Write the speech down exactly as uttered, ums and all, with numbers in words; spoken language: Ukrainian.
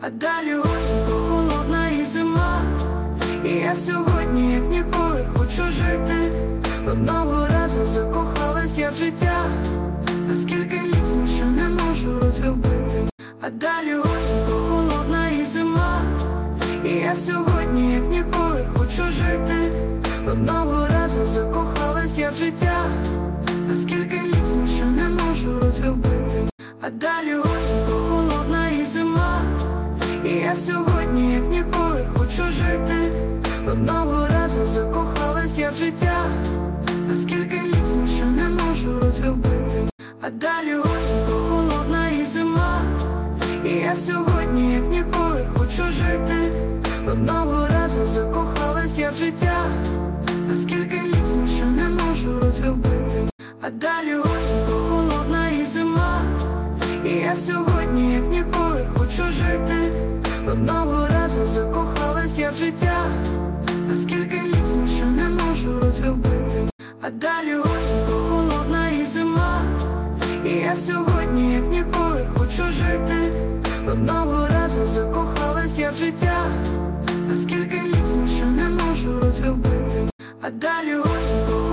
а далі осінь, холодна і зима. І я сьогодні, як ніколи, хочу жити. Одного разу закохалась я в життя, наскільки міцно, що не можу розлюбити. А далі осінь, холодна і зима. І я сьогодні, як ніколи, хочу жити. Одного разу закохалась я в життя, наскільки міцно, що не можу розлюбити. А далі осінь, холодна і зима. І я сьогодні, як ніколи, хочу жити. Одного разу закохалась я в життя, наскільки міцно, що не можу розлюбити. А далі осінь, холодна і зима. І я сьогодні, як ніколи, хочу жити. Одного разу закохалась я в життя, наскільки міцно, що не можу розлюбити. А далі осінь, холодна і зима. І я сьогодні, як ніколи, хочу жити. Одного разу закохалась я в життя, наскільки міцно, що не можу розлюбити. А далі осінь, холодна і зима. І я сьогодні, як ніколи, хочу жити. Одного разу закохалась я в життя, наскільки міцно, що не можу розлюбити. А далі осінь.